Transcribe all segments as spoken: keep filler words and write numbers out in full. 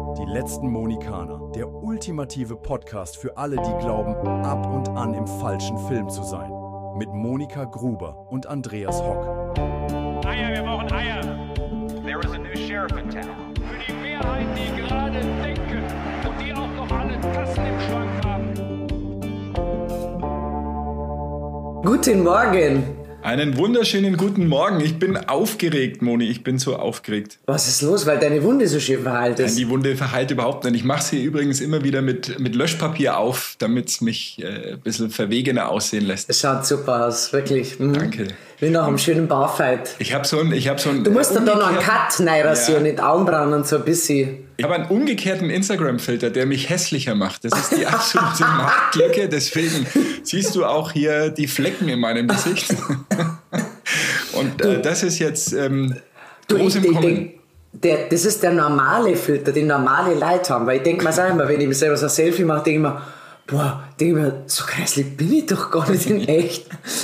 Die letzten Monikaner, der ultimative Podcast für alle, die glauben, ab und an im falschen Film zu sein. Mit Monika Gruber und Andreas Hock. Eier, wir brauchen Eier. There is a new sheriff in town. Für die Mehrheit, die gerade denken und die auch noch alle Tassen im Schrank haben. Guten Morgen. Einen wunderschönen guten Morgen. Ich bin aufgeregt, Moni. Ich bin so aufgeregt. Was ist los, weil deine Wunde so schön verheilt ist? Nein, die Wunde verheilt überhaupt nicht. Ich mache sie übrigens immer wieder mit, mit Löschpapier auf, damit es mich äh, ein bisschen verwegener aussehen lässt. Es schaut super aus, wirklich. Mhm. Danke. Wie nach einem schönen Barfight. Ich habe so ein, ich hab so ein. Du musst dann da noch einen Cut reinrasieren, Ja. nicht Augenbrauen und so ein bisschen. Ich habe einen umgekehrten Instagram-Filter, der mich hässlicher macht. Das ist die absolute Marktlücke. Deswegen siehst du auch hier die Flecken in meinem Gesicht. Und äh, das ist jetzt ähm, Du, groß ich, im ich Kommen. denk, der, das ist der normale Filter, den normale Leute haben. Weil ich denke mir auch immer, wenn ich mir selber so ein Selfie mache, denke ich mir, boah, denke ich mir, so grässlich bin ich doch gar nicht in echt.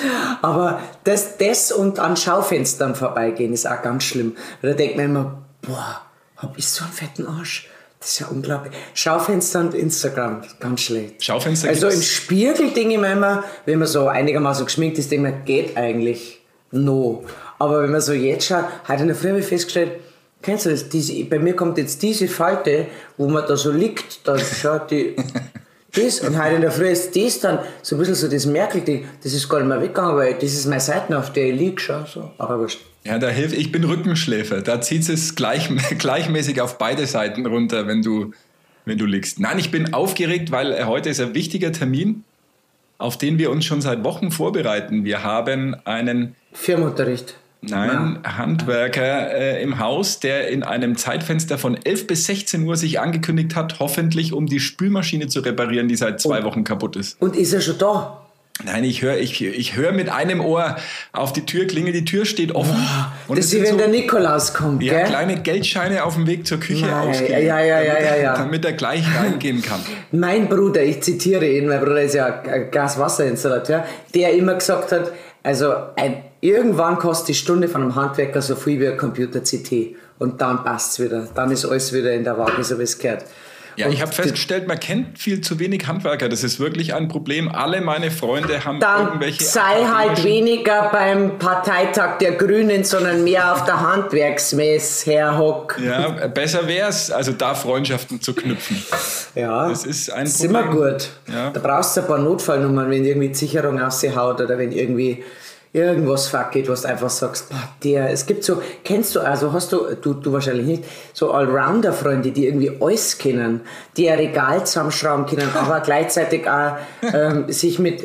Aber das, das und an Schaufenstern vorbeigehen ist auch ganz schlimm. Weil da denkt man immer, boah, hab ich so einen fetten Arsch? Das ist ja unglaublich. Schaufenster und Instagram, ganz schlecht. Schaufenster Also im gibt's- Spiegel denke ich mir immer, wenn man so einigermaßen geschminkt ist, denke ich mir, geht eigentlich no. Aber wenn man so jetzt schaut, heute in der Früh habe ich festgestellt, kennst du das? Diese, bei mir kommt jetzt diese Falte, wo man da so liegt, da schaut die das und heute in der Früh ist das dann so ein bisschen so das Merkel-Ding, das ist gar nicht mehr weggegangen, weil das ist meine Seite, auf der ich liege, schau so. Aber wurscht. Ja, da hilft, ich bin Rückenschläfer. Da zieht es gleich, gleichmäßig auf beide Seiten runter, wenn du, wenn du liegst. Nein, ich bin aufgeregt, weil äh, heute ist ein wichtiger Termin, auf den wir uns schon seit Wochen vorbereiten. Wir haben einen Firmenunterricht. nein, Handwerker äh, im Haus, der in einem Zeitfenster von elf bis sechzehn Uhr sich angekündigt hat, hoffentlich um die Spülmaschine zu reparieren, die seit zwei Wochen kaputt ist. Und ist er schon da? Nein, ich höre ich, ich hör mit einem Ohr auf die Tür klingeln, die Tür steht offen. Und Das es ist wie sind wenn so- der Nikolaus kommt, Ja, gell? kleine Geldscheine auf dem Weg zur Küche Nein, ausgeben, ja, ja, ja, damit, ja, er- ja. damit er gleich reingehen kann. Mein Bruder, ich zitiere ihn, mein Bruder ist ja ein Gaswasserinstallateur, der immer gesagt hat, also ein, irgendwann kostet die Stunde von einem Handwerker so viel wie ein Computer-C T und dann passt's wieder, dann ist alles wieder in der Waage, so wie es gehört. Ja, Und ich habe festgestellt, man kennt viel zu wenig Handwerker. Das ist wirklich ein Problem. Alle meine Freunde haben Dann irgendwelche... sei halt akademischen- weniger beim Parteitag der Grünen, sondern mehr auf der Handwerksmesse, Herr Hock. Ja, besser wär's, also da Freundschaften zu knüpfen. Ja, Das ist ein ist immer Problem. gut. Ja. Da brauchst du ein paar Notfallnummern, wenn irgendwie die Sicherung aushaut oder wenn irgendwie irgendwas fuck geht, was du einfach sagst, boah, der, es gibt so, kennst du, also hast du, du, du wahrscheinlich nicht, so Allrounder-Freunde, die irgendwie alles kennen, die ein Regal zusammenschrauben können, aber gleichzeitig auch ähm, sich mit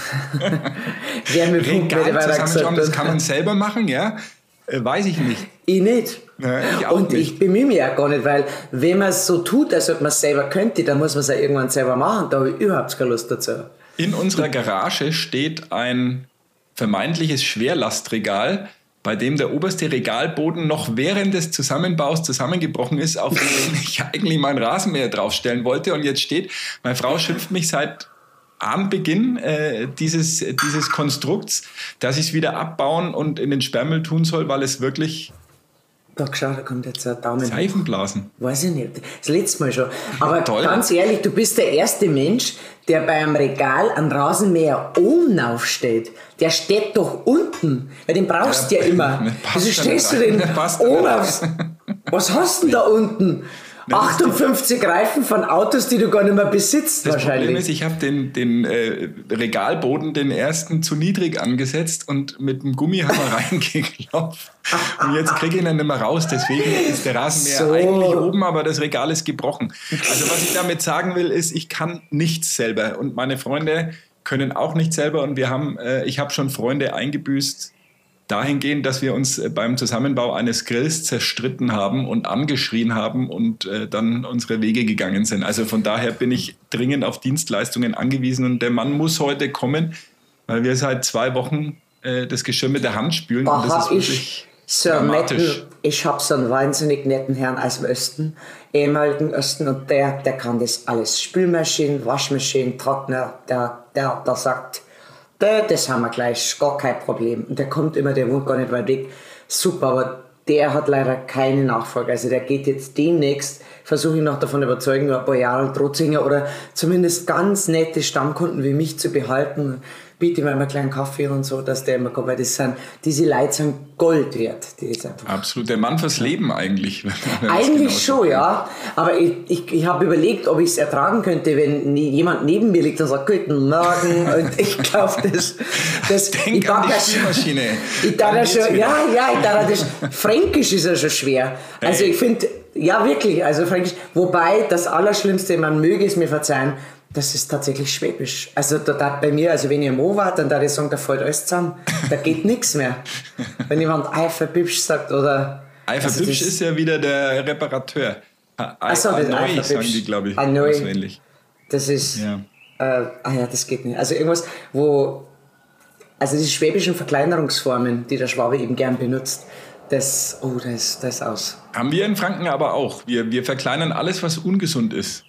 Wärmepumpen Regal zusammenschrauben, das kann man selber machen, ja? Äh, weiß ich nicht. Ich nicht. Ja, ich auch Und nicht. ich bemühe mich auch gar nicht, weil wenn man es so tut, als ob man es selber könnte, dann muss man es ja irgendwann selber machen. Da habe ich überhaupt keine Lust dazu. In unserer Garage steht ein vermeintliches Schwerlastregal, bei dem der oberste Regalboden noch während des Zusammenbaus zusammengebrochen ist, auf dem ich eigentlich meinen Rasenmäher draufstellen wollte. Und jetzt steht, meine Frau schimpft mich seit am Beginn äh, dieses, dieses Konstrukts, dass ich es wieder abbauen und in den Sperrmüll tun soll, weil es wirklich Da schau, da kommt jetzt ein Daumen. Seifenblasen. Weiß ich nicht. Das letzte Mal schon. Aber Toll. ganz ehrlich, du bist der erste Mensch, der bei einem Regal einen Rasenmäher oben aufsteht. Der steht doch unten. Weil den brauchst du ja, Ja, immer. der passt Wieso da stehst du nicht rein. denn Der passt da oben nicht aufs... Was hast du denn da unten? achtundfünfzig Reifen von Autos, die du gar nicht mehr besitzt, Das wahrscheinlich. Problem ist, ich habe den, den äh, Regalboden, den ersten, zu niedrig angesetzt und mit dem Gummihammer reingeklopft. Und jetzt kriege ich ihn nicht mehr raus. Deswegen ist der Rasenmäher So. eigentlich oben, aber das Regal ist gebrochen. Also was ich damit sagen will, ist, ich kann nichts selber. Und meine Freunde können auch nicht selber. Und wir haben, äh, ich habe schon Freunde eingebüßt, dahingehend, dass wir uns beim Zusammenbau eines Grills zerstritten haben und angeschrien haben und äh, dann unsere Wege gegangen sind. Also von daher bin ich dringend auf Dienstleistungen angewiesen und der Mann muss heute kommen, weil wir seit zwei Wochen äh, das Geschirr mit der Hand spülen Da und das ist hab ich wirklich so einen dramatisch. netten, ich habe so einen wahnsinnig netten Herrn aus dem Osten, ehemaligen Osten, und der, der kann das alles. Spülmaschinen, Waschmaschinen, Trockner, der, der, der sagt, da, das haben wir gleich, gar kein Problem. Und der kommt immer, der wohnt gar nicht weit weg. Super, aber der hat leider keine Nachfolge. Also der geht jetzt demnächst, versuche ich noch davon überzeugen, ein paar Jahre Trotzinger oder zumindest ganz nette Stammkunden wie mich zu behalten. Biete ihm mal einen kleinen Kaffee und so, dass der immer kommt, weil das sind, diese Leute sind Gold wert. Die ist einfach Absolut, der Mann fürs Leben eigentlich. Eigentlich schon, ja. Aber ich, ich, ich habe überlegt, ob ich es ertragen könnte, wenn nie, jemand neben mir liegt und sagt, guten Morgen. Und ich glaube, das, das... Denk ich an die ja Spülmaschine. Ich darf ja schon, ja, ja, ich darf das, Fränkisch ist ja schon schwer. Also Hey. ich finde, ja wirklich, also Fränkisch, wobei das Allerschlimmste, man möge es mir verzeihen, das ist tatsächlich Schwäbisch. Also da darf bei mir, also wenn ich am O war, dann darf ich sagen, da fällt alles zusammen. Da geht nichts mehr. Wenn jemand Eiferbübsch sagt oder... Eiferbübsch also das- ist ja wieder der Reparateur. Ach Ach so, das neu, Eiferbübsch. sagen die, glaube ich. Ah, neu. So ähnlich. Das ist... Ja. Äh, ah ja, das geht nicht. Also irgendwas, wo... Also diese schwäbischen Verkleinerungsformen, die der Schwabe eben gern benutzt, das... Oh, das ist, das ist aus. Haben wir in Franken aber auch. Wir, wir verkleinern alles, was ungesund ist.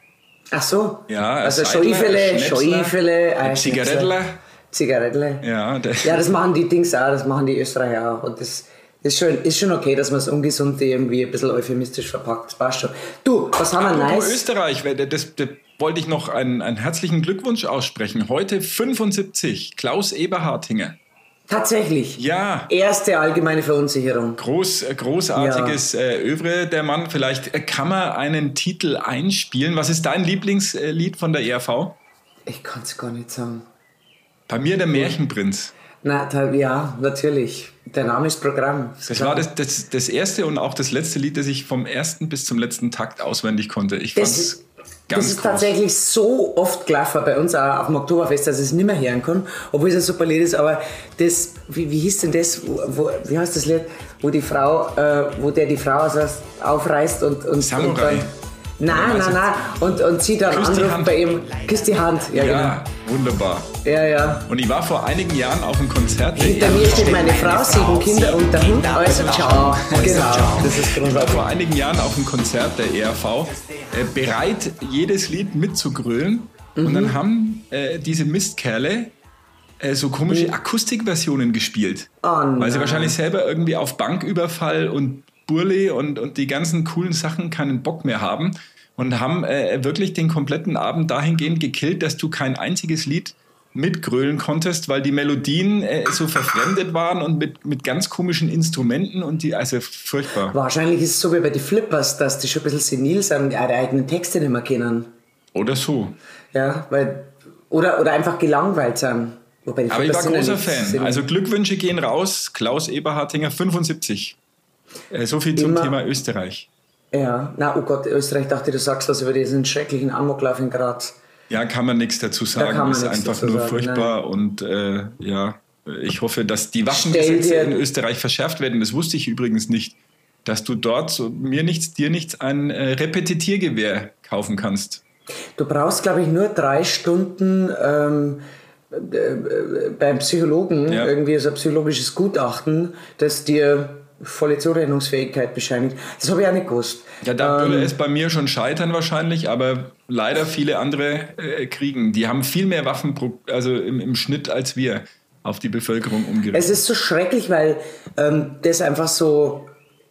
Ach so? Ja, also Seidler, Scheufele, Schnäpsler, Scheufele, ein äh, Zigarettler. Zigarettler. Ja, der, Ja, das machen die Dings auch, das machen die Österreicher auch. Und das ist schon, ist schon okay, dass man das Ungesunde irgendwie ein bisschen euphemistisch verpackt. Das passt schon. Du, was haben wir Apropos nice? Österreich, weil das, das wollte ich noch einen, einen herzlichen Glückwunsch aussprechen. Heute fünfundsiebzig, Klaus Eberhardinger. Tatsächlich. Ja. Erste allgemeine Verunsicherung. Groß, äh, großartiges äh, Övre, der Mann. Vielleicht äh, kann man einen Titel einspielen. Was ist dein Lieblingslied von der E R V? Ich kann es gar nicht sagen. Bei mir der Märchenprinz. Na, da, ja, natürlich. Der Name ist Programm. Das war das, das, das erste und auch das letzte Lied, das ich vom ersten bis zum letzten Takt auswendig konnte. Ich fand Das es ist, ganz das ist groß. tatsächlich so oft gelaufen bei uns auch auf dem Oktoberfest, dass ich es nicht mehr hören kann, obwohl es ein super Lied ist. Aber das, wie, wie hieß denn das? Wo, wo, wie heißt das Lied, wo die Frau, äh, wo der die Frau also aufreißt und und Samurai. Und dann, nein, meinst nein, du- nein. Und, und sie dann Küss die anruft Hand. bei ihm. Küss die Hand. Ja, Ja, wunderbar. genau. Ja, ja. Und ich war vor einigen Jahren auf einem Konzert der Hinter E R V. mir steht meine Frau, sieben Kinder und der Hund. Also ciao. Genau. Das ist Ich war großartig. vor einigen Jahren auf einem Konzert der E R V äh, bereit, jedes Lied mitzugrölen. Und Mhm. dann haben äh, diese Mistkerle äh, so komische Akustikversionen gespielt. Mhm. Oh weil sie nein. wahrscheinlich selber irgendwie auf Banküberfall und Burli und, und die ganzen coolen Sachen keinen Bock mehr haben. Und haben äh, wirklich den kompletten Abend dahingehend gekillt, dass du kein einziges Lied mitgrölen konntest, weil die Melodien äh, so verfremdet waren und mit, mit ganz komischen Instrumenten und die, also furchtbar. Wahrscheinlich ist es so wie bei den Flippers, dass die schon ein bisschen senil sind und ihre eigenen Texte nicht mehr kennen. Oder so. Ja, weil, oder, oder einfach gelangweilt sind. Wobei die Aber ich war Flippers sind ja großer nicht- Fan. sind- Also Glückwünsche gehen raus. Klaus Eberhardinger, fünfundsiebzig. Äh, so viel zum Immer- Thema Österreich. Ja, na, oh Gott, Österreich, dachte, du sagst was über diesen schrecklichen Amoklauf in Graz. Ja, kann man nichts dazu kann sagen. man Ist nichts einfach dazu nur sagen, furchtbar. Und äh, ja, ich hoffe, dass die Stell Waffengesetze dir- in Österreich verschärft werden. Das wusste ich übrigens nicht. Dass du dort so, mir nichts, dir nichts ein äh, Repetitiergewehr kaufen kannst. Du brauchst, glaube ich, nur drei Stunden ähm, äh, äh, beim Psychologen, Ja. irgendwie so ein psychologisches Gutachten, das dir volle Zurechnungsfähigkeit bescheinigt. Das habe ich auch nicht gewusst. Ja, da Ähm, würde es bei mir schon scheitern wahrscheinlich, aber leider viele andere äh, kriegen. Die haben viel mehr Waffen pro, also im, im Schnitt als wir auf die Bevölkerung umgerechnet. Es ist so schrecklich, weil ähm, das einfach so,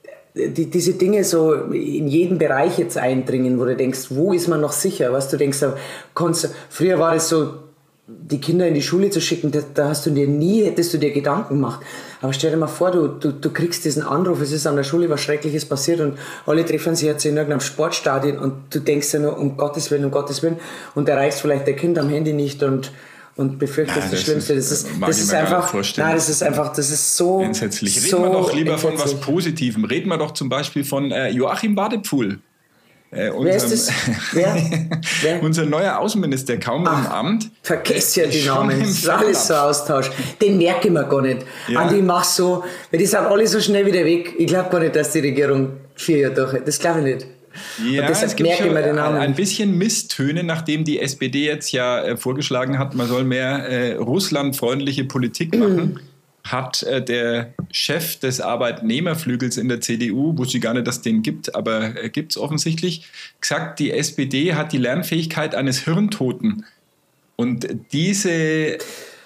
die, diese Dinge so in jeden Bereich jetzt eindringen, wo du denkst, wo ist man noch sicher? Was du denkst, da kannst, früher war es so, die Kinder in die Schule zu schicken, da, da hast du dir nie, hättest du dir Gedanken gemacht. Aber stell dir mal vor, du, du, du kriegst diesen Anruf, es ist an der Schule was Schreckliches passiert und alle treffen sich jetzt in irgendeinem Sportstadion und du denkst ja nur, um Gottes Willen, um Gottes Willen und erreichst vielleicht dein Kind am Handy nicht und und befürchtest Nein, das das Schlimmste. ist- Das ist, mag das ich ist mir gar nicht einfach, vorstellen. nein, das ist einfach, das ist so Entsetzlich. Reden so wir doch lieber von was entsetzlich. Positivem. Reden wir doch zum Beispiel von äh, Joachim Badepfuhl. Äh, Wer ist das? Wer? Wer? Unser neuer Außenminister, kaum im Amt. Vergesst ja Äh, die schon Namen, im das ist alles so Fernab. Austausch. Den merke ich mir gar nicht. Ja. An die mach so, weil die sind alle so schnell wieder weg. Ich glaube gar nicht, dass die Regierung vier Jahre durchhält. Das glaube ich nicht. Ja, Und deshalb es gibt merke ich schon mir den Namen. ein, ein bisschen Misstöne, nachdem die S P D jetzt ja äh, vorgeschlagen hat, man soll mehr äh, russlandfreundliche Politik Mhm. machen, hat äh, der Chef des Arbeitnehmerflügels in der C D U, wusste ich gar nicht, dass es den gibt, aber äh, gibt es offensichtlich, gesagt, die S P D hat die Lernfähigkeit eines Hirntoten. Und diese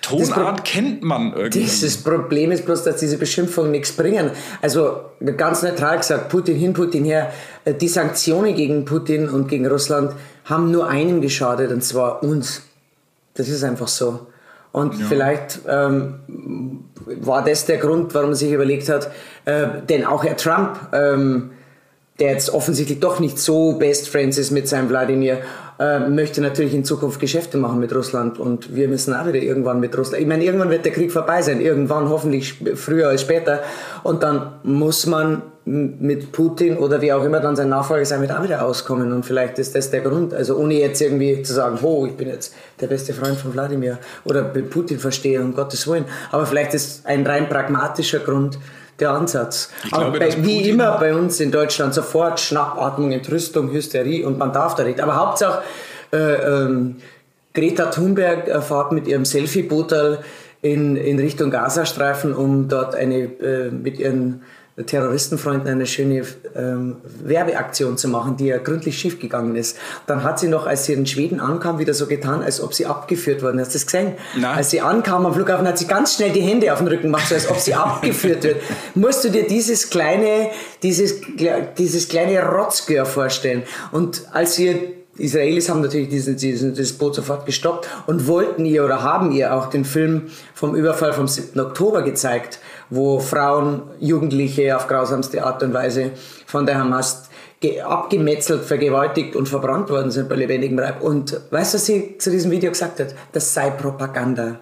Tonart das kennt man irgendwie. Das Problem ist bloß, dass diese Beschimpfungen nichts bringen. Also ganz neutral gesagt, Putin hin, Putin her. Die Sanktionen gegen Putin und gegen Russland haben nur einem geschadet, und zwar uns. Das ist einfach so. Und ja. vielleicht ähm, war das der Grund, warum man sich überlegt hat, äh, denn auch Herr Trump, ähm, der jetzt offensichtlich doch nicht so Best Friends ist mit seinem Wladimir, äh, möchte natürlich in Zukunft Geschäfte machen mit Russland, und wir müssen auch wieder irgendwann mit Russland, ich meine, irgendwann wird der Krieg vorbei sein, irgendwann hoffentlich früher als später, und dann muss man mit Putin oder wie auch immer dann sein Nachfolger sein, wird auch wieder auskommen, und vielleicht ist das der Grund, also ohne jetzt irgendwie zu sagen, oh, ich bin jetzt der beste Freund von Wladimir oder Putin verstehe, um Gottes Willen, aber vielleicht ist ein rein pragmatischer Grund der Ansatz. Ich aber glaube, bei, wie immer bei uns in Deutschland sofort Schnappatmung, Entrüstung, Hysterie, und man darf da nicht. Aber Hauptsache äh, ähm, Greta Thunberg äh, fährt mit ihrem Selfie-Booterl in, in Richtung Gazastreifen, um dort eine äh, mit ihren Terroristenfreunden eine schöne ähm, Werbeaktion zu machen, die ja gründlich schiefgegangen ist. Dann hat sie noch, als sie in Schweden ankam, wieder so getan, als ob sie abgeführt worden ist. Hast du das gesehen? Nein. Als sie ankam am Flughafen, hat sie ganz schnell die Hände auf den Rücken gemacht, so als ob sie abgeführt wird. Musst du dir dieses kleine, dieses, dieses kleine Rotzgör vorstellen. Und als ihr Israelis haben natürlich diesen, diesen, das Boot sofort gestoppt und wollten ihr oder haben ihr auch den Film vom Überfall vom siebten Oktober gezeigt, wo Frauen, Jugendliche auf grausamste Art und Weise von der Hamas abgemetzelt, vergewaltigt und verbrannt worden sind bei lebendigem Leib. Und weißt du, was sie zu diesem Video gesagt hat? Das sei Propaganda.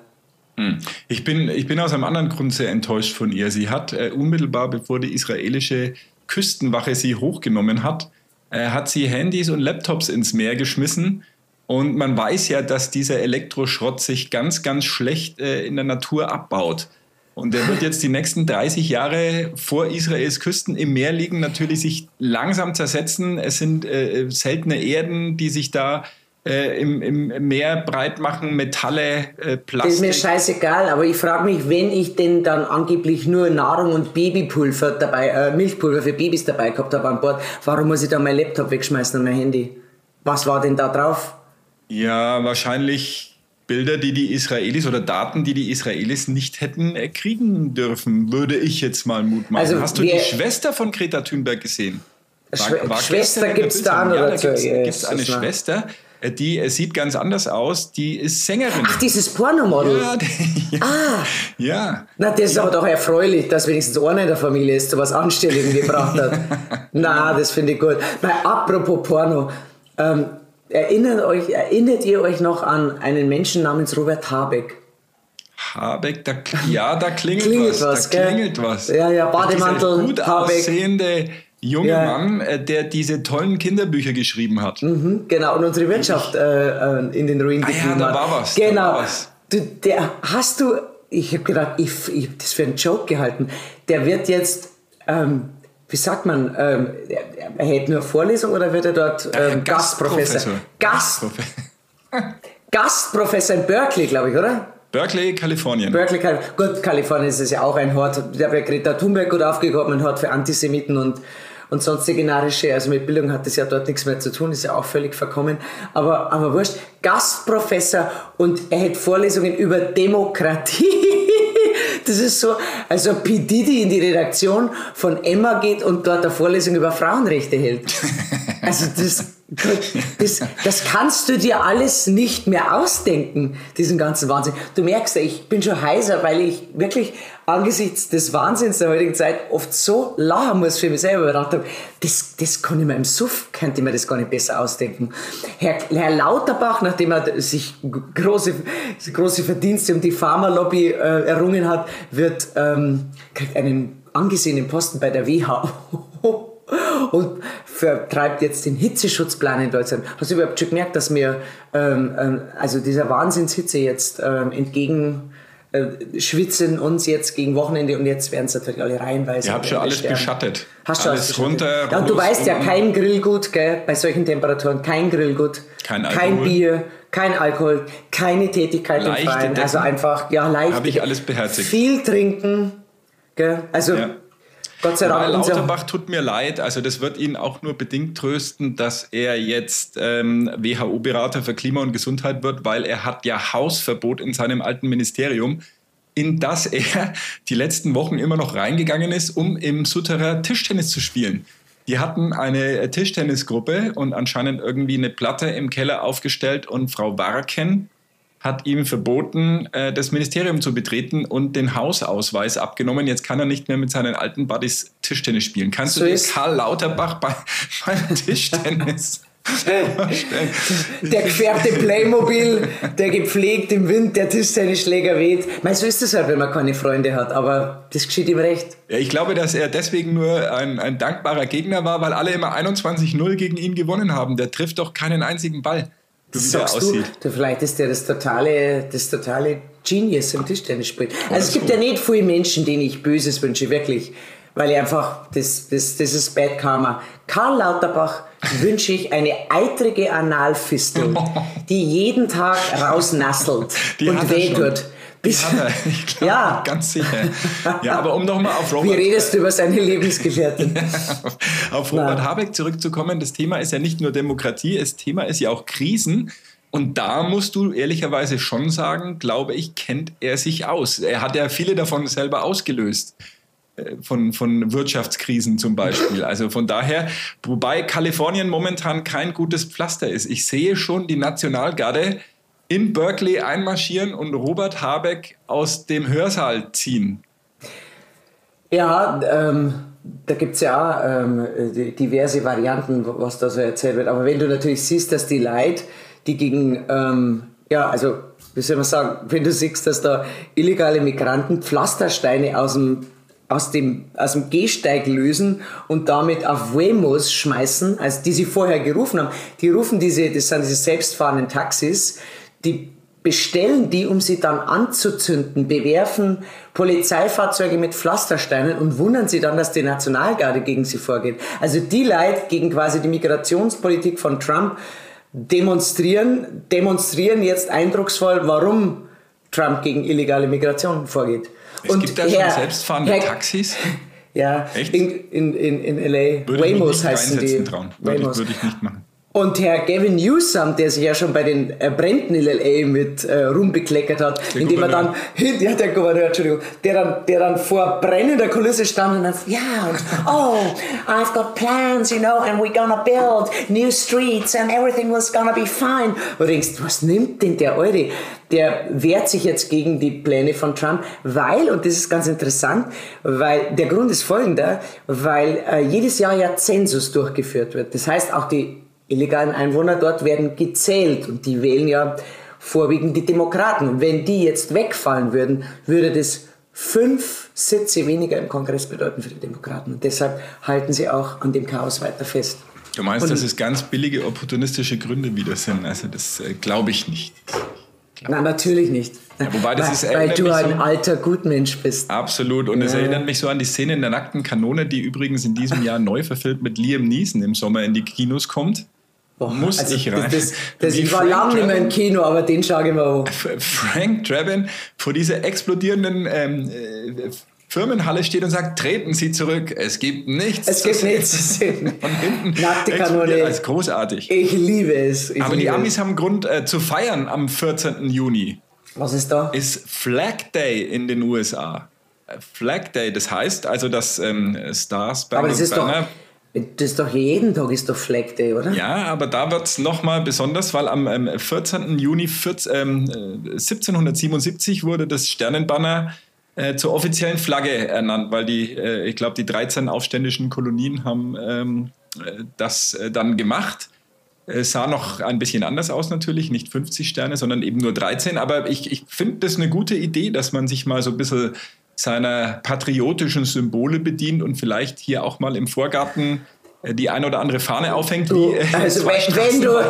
Ich bin, ich bin aus einem anderen Grund sehr enttäuscht von ihr. Sie hat äh, unmittelbar, bevor die israelische Küstenwache sie hochgenommen hat, äh, hat sie Handys und Laptops ins Meer geschmissen. Und man weiß ja, dass dieser Elektroschrott sich ganz, ganz schlecht äh, in der Natur abbaut. Und der wird jetzt die nächsten dreißig Jahre vor Israels Küsten im Meer liegen, natürlich sich langsam zersetzen. Es sind äh, seltene Erden, die sich da äh, im, im Meer breit machen, Metalle, äh, Plastik. Das ist mir scheißegal, aber ich frage mich, wenn ich denn dann angeblich nur Nahrung und Babypulver dabei, äh, Milchpulver für Babys dabei gehabt habe an Bord, warum muss ich dann mein Laptop wegschmeißen und mein Handy? Was war denn da drauf? Ja, wahrscheinlich Bilder, die die Israelis oder Daten, die die Israelis nicht hätten kriegen dürfen, würde ich jetzt mal mutmachen. Also Hast du die Schwester von Greta Thunberg gesehen? War, war Schwester gibt es da, ja, da gibt es eine Schwester, die sieht ganz anders aus, die ist Sängerin. Ach, dieses Pornomodel? Ja, die, ja. Ah. ja. Na, das ist ja. aber doch erfreulich, dass wenigstens einer in der Familie ist, so was Anständiges gebracht hat. Na, das finde ich gut. Na, apropos Porno, ähm, Erinnert, euch, erinnert ihr euch noch an einen Menschen namens Robert Habeck? Habeck, da, ja, da klingelt, klingelt was. was. Da klingelt was. Ja, ja, Bademantel, dieser gut Habeck. aussehende junge ja. Mann, der diese tollen Kinderbücher geschrieben hat. Mhm, genau, und unsere Wirtschaft äh, in den Ruin getrieben hat. Ah ja, da war was. Genau. Da war was. Du, der, hast du, ich habe gedacht, ich, ich habe das für einen Joke gehalten. Der wird jetzt... Ähm, Wie sagt man, ähm, er, er hält nur Vorlesung oder wird er dort ähm, äh, Gastprofessor? Gast, Gastprofessor in Berkeley, glaube ich, oder? Berkeley, Kalifornien. Berkeley, Kal- gut, Kalifornien ist es ja auch ein Hort, der bei Greta Thunberg gut aufgehoben, ein Hort für Antisemiten und, und sonstige narische, also mit Bildung hat das ja dort nichts mehr zu tun, ist ja auch völlig verkommen, aber, aber wurscht, Gastprofessor und er hält Vorlesungen über Demokratie. Das ist so, als ob P. Diddy in die Redaktion von Emma geht und dort eine Vorlesung über Frauenrechte hält. Also das, das, das kannst du dir alles nicht mehr ausdenken, diesen ganzen Wahnsinn. Du merkst ja, ich bin schon heiser, weil ich wirklich angesichts des Wahnsinns der heutigen Zeit oft so lachen muss für mich selber. Ich dachte, das, das kann ich mir im Suff, könnte ich mir das gar nicht besser ausdenken. Herr, Herr Lauterbach, nachdem er sich große, große Verdienste um die Pharmalobby äh, errungen hat, wird, ähm, kriegt einen angesehenen Posten bei der W H O. Und vertreibt jetzt den Hitzeschutzplan in Deutschland. Hast du überhaupt schon gemerkt, dass wir ähm, ähm, also dieser Wahnsinnshitze jetzt ähm, entgegen äh, schwitzen uns jetzt gegen Wochenende und jetzt werden es natürlich alle reihenweise. Ich habe schon alles beschattet. Hast du alles, alles runter. Ja, und du weißt ja, kein Grillgut, gell, bei solchen Temperaturen, kein Grillgut, kein, kein Bier, kein Alkohol, keine Tätigkeit im Freien. Also einfach, ja, leicht. Habe ich alles beherzigt. Viel trinken, gell, also... Ja. Gott sei Dank. Weil Lauterbach tut mir leid, also das wird ihn auch nur bedingt trösten, dass er jetzt ähm, W H O-Berater für Klima und Gesundheit wird, weil er hat ja Hausverbot in seinem alten Ministerium, in das er die letzten Wochen immer noch reingegangen ist, um im Sutterer Tischtennis zu spielen. Die hatten eine Tischtennisgruppe und anscheinend irgendwie eine Platte im Keller aufgestellt und Frau Warken hat ihm verboten, das Ministerium zu betreten und den Hausausweis abgenommen. Jetzt kann er nicht mehr mit seinen alten Buddies Tischtennis spielen. Kannst so du dir Karl Lauterbach bei, beim Tischtennis vorstellen? Der gefärbte Playmobil, der gepflegt im Wind, der Tischtennisschläger weht. Mei, so ist es halt, wenn man keine Freunde hat, aber das geschieht ihm recht. Ja, ich glaube, dass er deswegen nur ein, ein dankbarer Gegner war, weil alle immer einundzwanzig null gegen ihn gewonnen haben. Der trifft doch keinen einzigen Ball. Das sagst aussieht. Du, du, vielleicht ist der das totale, das totale Genius im Tischtennisspiel. Also es gibt so. ja nicht viele Menschen, denen ich Böses wünsche, wirklich. Weil ich einfach, das, das, das ist Bad Karma. Karl Lauterbach wünsche ich eine eitrige Analfistel, die jeden Tag rausnasselt die und weh tut. Bis, hat er, ich glaube, ja. ganz sicher. Ja, aber um nochmal auf Robert... Wie redest du über seine Lebensgefährtin? auf Robert Na. Habeck zurückzukommen, das Thema ist ja nicht nur Demokratie, das Thema ist ja auch Krisen. Und da musst du ehrlicherweise schon sagen, glaube ich, kennt er sich aus. Er hat ja viele davon selber ausgelöst. Von, von Wirtschaftskrisen zum Beispiel. Also von daher, wobei Kalifornien momentan kein gutes Pflaster ist. Ich sehe schon die Nationalgarde in Berkeley einmarschieren und Robert Habeck aus dem Hörsaal ziehen. Ja, ähm, da gibt es ja auch ähm, diverse Varianten, was da so erzählt wird. Aber wenn du natürlich siehst, dass die Leute, die gegen, ähm, ja, also, wie soll man sagen, wenn du siehst, dass da illegale Migranten Pflastersteine aus dem aus dem, aus dem Gehsteig lösen und damit auf Wemos schmeißen, also die sie vorher gerufen haben. Die rufen diese, das sind diese selbstfahrenden Taxis, die bestellen die, um sie dann anzuzünden, bewerfen Polizeifahrzeuge mit Pflastersteinen und wundern sie dann, dass die Nationalgarde gegen sie vorgeht. Also die Leute gegen quasi die Migrationspolitik von Trump demonstrieren, demonstrieren jetzt eindrucksvoll, warum Trump gegen illegale Migration vorgeht. Es und gibt da schon selbstfahrende Herr, Taxis? Ja, echt? in, in, in, in L A. Würde Wamos ich heißen die. Trauen. Würde, ich, würde ich nicht machen. Und Herr Gavin Newsom, der sich ja schon bei den äh, Bränden in L A mit äh, Ruhm bekleckert hat, der indem Gouverneur. er dann, ja, der Gouverneur, Entschuldigung, der dann, der dann vor brennender Kulisse stand und dann, ja, und, oh, I've got plans, you know, and we're gonna build new streets and everything was gonna be fine. Und du denkst, was nimmt denn der Eure? Der wehrt sich jetzt gegen die Pläne von Trump, weil, und das ist ganz interessant, weil der Grund ist folgender, weil äh, jedes Jahr ja Zensus durchgeführt wird. Das heißt, auch die illegalen Einwohner dort werden gezählt und die wählen ja vorwiegend die Demokraten. Und wenn die jetzt wegfallen würden, würde das fünf Sitze weniger im Kongress bedeuten für die Demokraten. Und deshalb halten sie auch an dem Chaos weiter fest. Du meinst, und, dass es ganz billige opportunistische Gründe wieder sind? Also das äh, glaube ich nicht. Nein, natürlich nicht. Ja, wobei das weil ist, weil du ein so, alter Gutmensch bist. Absolut. Und es ja. erinnert mich so an die Szene in der nackten Kanone, die übrigens in diesem Jahr neu verfilmt mit Liam Neeson im Sommer in die Kinos kommt. Boah, Muss also ich rein. Das, das, das ich war lange nicht mehr im Kino, aber den schaue ich mir auch. Frank Drebin vor dieser explodierenden ähm, äh, Firmenhalle steht und sagt, treten Sie zurück, es gibt nichts es zu gibt sehen. nichts zu sehen. Von hinten nackte Kanone. Das ist großartig. Ich liebe es. Ich aber liebe die Amis es. haben Grund äh, zu feiern am vierzehnten Juni. Was ist da? Ist Flag Day in den U S A. Flag Day, das heißt also, dass ähm, Stars aber das ist Banner, doch... Das ist doch jeden Tag ist doch Flag Day, oder? Ja, aber da wird es nochmal besonders, weil am ähm, vierzehnten Juni vierzehn, ähm, siebzehnhundertsiebenundsiebzig wurde das Sternenbanner äh, zur offiziellen Flagge ernannt, weil die, äh, ich glaube, die dreizehn aufständischen Kolonien haben ähm, das äh, dann gemacht. Es sah noch ein bisschen anders aus natürlich, nicht fünfzig Sterne, sondern eben nur dreizehn. Aber ich, ich finde das eine gute Idee, dass man sich mal so ein bisschen seiner patriotischen Symbole bedient und vielleicht hier auch mal im Vorgarten die ein oder andere Fahne aufhängt. Du, wie, also wenn, wenn, du,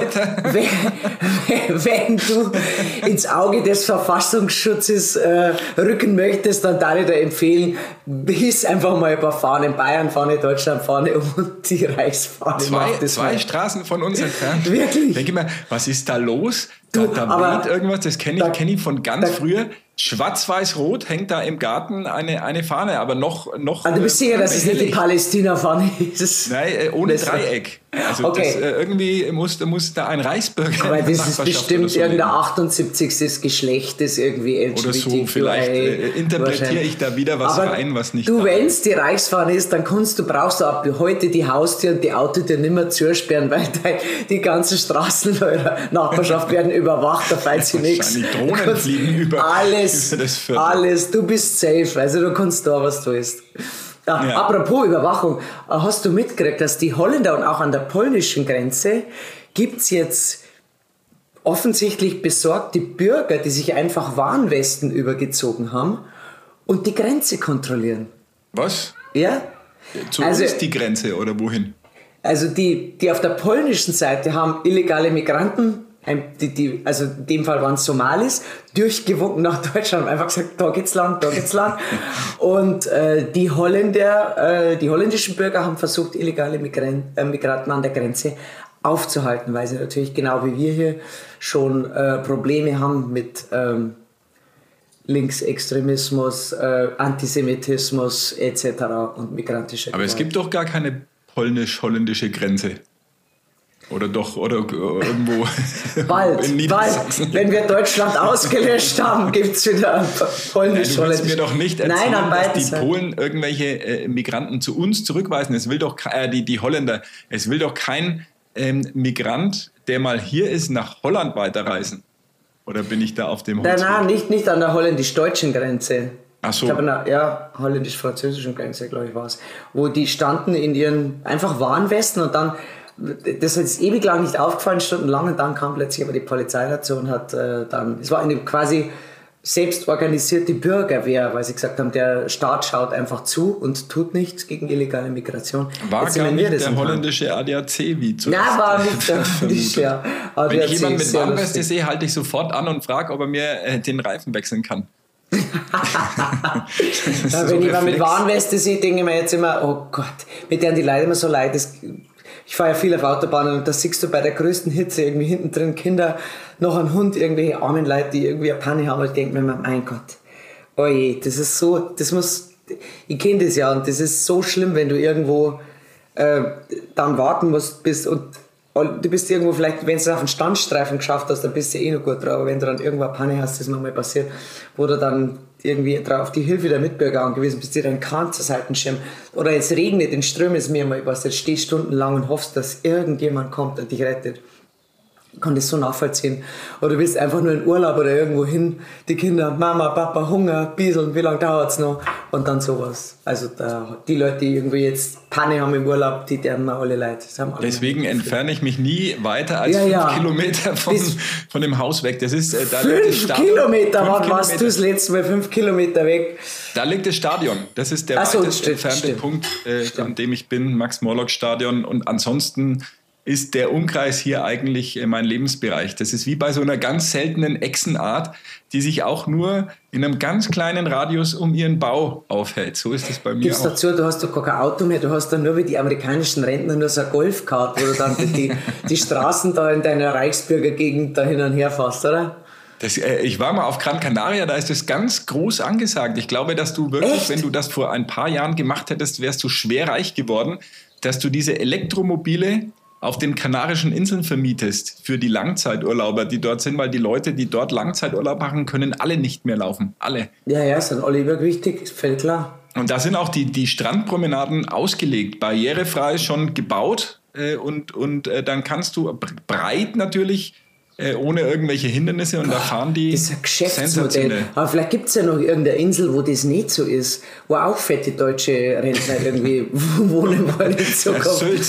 wenn, wenn du ins Auge des Verfassungsschutzes äh, rücken möchtest, dann darf ich dir empfehlen, hiss einfach mal ein paar Fahnen, Bayern-Fahne, Deutschland-Fahne und die Reichsfahne. Zwei, zwei Straßen von uns entfernt. Wirklich? Ich denke mir, was ist da los? Du, da da weht irgendwas, das kenne ich, kenn ich von ganz da, früher. schwarz-weiß-rot hängt da im Garten eine, eine Fahne, aber noch... noch also du bist äh, sicher, dass es nicht die hellig. Palästina-Fahne ist? Nein, äh, ohne Das- Dreieck. Also Okay. das, äh, irgendwie muss, muss da ein Reichsbürger Aber in der das ist Nachbarschaft bestimmt oder so irgendein leben. achtundsiebzigste Geschlecht, das irgendwie L G B T Q I Oder so, vielleicht äh, interpretiere wahrscheinlich. ich da wieder was Aber rein, was nicht du, da wenn ist. es die Reichsfahne ist, dann kannst du, brauchst du ab heute die Haustür und die Autotür nicht mehr zusperren, weil dein, die ganzen Straßen in eurer Nachbarschaft werden überwacht, da fällt sie nichts. Wahrscheinlich Drohnen Du kannst fliegen über- Alles, über das Viertel. alles, du bist safe, also du kannst da, was du willst. Ja, Ja. Apropos Überwachung, hast du mitgekriegt, dass die Holländer und auch an der polnischen Grenze gibt es jetzt offensichtlich besorgte Bürger, die sich einfach Warnwesten übergezogen haben und die Grenze kontrollieren. Was? Ja? Zu Also- uns die Grenze oder wohin? Also die, die auf der polnischen Seite haben illegale Migranten, ein- die, die, also in dem Fall waren es Somalis, durchgewunken nach Deutschland, haben einfach gesagt, da geht's lang, da geht's lang. Und äh, die Holländer, äh, die holländischen Bürger haben versucht, illegale Migran äh, Migranten an der Grenze aufzuhalten, weil sie natürlich genau wie wir hier schon äh, Probleme haben mit ähm, Linksextremismus, äh, Antisemitismus et cetera und migrantischer Aber es Gewalt. gibt doch gar keine polnisch-holländische Grenze. Oder doch, oder irgendwo Bald, in bald, Niedersachsen. wenn wir Deutschland ausgelöscht haben, gibt es wieder polnisch. Nein, du willst mir doch nicht erzählen, Nein, an beiden dass die Seiten. Polen irgendwelche äh, Migranten zu uns zurückweisen. Es will doch ke- äh, die, die Holländer, es will doch kein ähm, Migrant, der mal hier ist, nach Holland weiterreisen. Oder bin ich da auf dem Nein, Holzweg? nein, nicht, nicht an der holländisch-deutschen Grenze. Ach so. Ich glaube, an der, ja, holländisch-französischen Grenze, glaube ich, war es. Wo die standen in ihren einfach Warnwesten und dann, das ist ewig lang nicht aufgefallen, stundenlang, und dann kam plötzlich aber die Polizei dazu und hat äh, dann, es war eine quasi selbst organisierte Bürgerwehr, weil sie gesagt haben, der Staat schaut einfach zu und tut nichts gegen illegale Migration. War Jetzt gar nennen wir nicht das der im Hand. holländische A D A C, wie zu Nein, war nicht der holländische, ja. Aber Wenn der ich jemanden mit ist sehr Warnweste lustig. sehe, halte ich sofort an und frage, ob er mir äh, den Reifen wechseln kann. Ja, so wenn jemand mit Reflex. Warnweste sieht, denke ich mir jetzt immer, oh Gott, mit deren die Leute immer so leid. Das, ich fahre ja viel auf Autobahnen und da siehst du bei der größten Hitze irgendwie hinten drin Kinder, noch ein Hund, irgendwelche armen Leute, die irgendwie eine Panne haben. Und ich denke mir immer, mein Gott, oh je, das ist so, das muss, ich kenne das ja und das ist so schlimm, wenn du irgendwo äh, dann warten musst, bis und du bist irgendwo vielleicht, wenn du es auf einen Standstreifen geschafft hast, dann bist du eh noch gut drauf, aber wenn du dann irgendwo eine Panne hast, das ist mir mal passiert, wo du dann irgendwie drauf die Hilfe der Mitbürger angewiesen bist, dir deinen Kahn zur Seitenschirm oder es regnet, in Strömen ist mir mal passiert, stehst stundenlang und hoffst, dass irgendjemand kommt und dich rettet. Ich kann das so nachvollziehen. Oder du willst einfach nur in Urlaub oder irgendwo hin, die Kinder, Mama, Papa, Hunger, Bieseln, wie lange dauert es noch? Und dann sowas. Also da, die Leute, die irgendwie jetzt Panne haben im Urlaub, die deren mir alle leid. Das haben alle Deswegen entferne ich mich nie weiter als Ja, fünf ja. Kilometer von, Bis- von dem Haus weg. Das ist, äh, da liegt das Fünf Stadion. Kilometer, Fünf wann warst du Kilometer. das letzte Mal fünf Kilometer weg? Da liegt das Stadion. Das ist der Ach so, weitest stimmt, entfernte stimmt. Punkt, äh, Stimmt. an dem ich bin, Max-Morlock-Stadion. Und ansonsten ist der Umkreis hier eigentlich äh, mein Lebensbereich. Das ist wie bei so einer ganz seltenen Echsenart, die sich auch nur in einem ganz kleinen Radius um ihren Bau aufhält. So ist es bei mir Gibst auch. dazu, du hast doch gar kein Auto mehr, du hast dann nur wie die amerikanischen Rentner nur so eine Golfkarte, wo du dann die, die Straßen da in deiner Reichsbürgergegend da hin und her fährst, oder? Das, äh, ich war mal auf Gran Canaria, da ist das ganz groß angesagt. Ich glaube, dass du wirklich, Echt? wenn du das vor ein paar Jahren gemacht hättest, wärst du schwer reich geworden, dass du diese Elektromobile auf den Kanarischen Inseln vermietest für die Langzeiturlauber, die dort sind, weil die Leute, die dort Langzeiturlaub machen, können alle nicht mehr laufen. Alle. Ja, ja, sind alle übergewichtig, ist völlig klar. Und da sind auch die, die Strandpromenaden ausgelegt, barrierefrei schon gebaut äh, und, und äh, dann kannst du breit natürlich, äh, ohne irgendwelche Hindernisse, und da fahren die Das ist ein Geschäftsmodell. sensationell. Aber vielleicht gibt es ja noch irgendeine Insel, wo das nicht so ist, wo auch fette deutsche Rentner irgendwie wohnen wollen in Zukunft. Sylt.